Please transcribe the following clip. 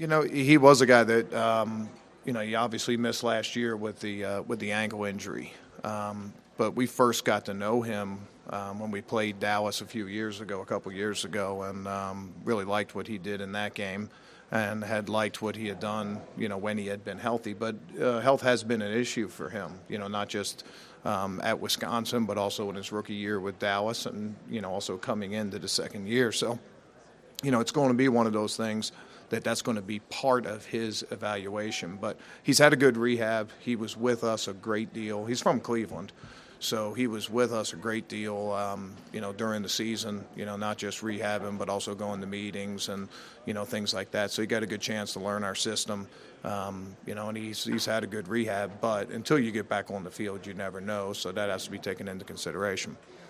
He was a guy that he obviously missed last year with the ankle injury. But we first got to know him when we played Dallas a couple years ago, and really liked what he did in that game, and had liked what he had done, when he had been healthy. But health has been an issue for him, not just at Wisconsin, but also in his rookie year with Dallas, and also coming into the second year. So, it's going to be one of those things that's going to be part of his evaluation. But he's had a good rehab. He was with us a great deal. He's from Cleveland, so he was with us a great deal, during the season, not just rehabbing, but also going to meetings and, things like that. So he got a good chance to learn our system, and he's had a good rehab. But until you get back on the field, you never know. So that has to be taken into consideration.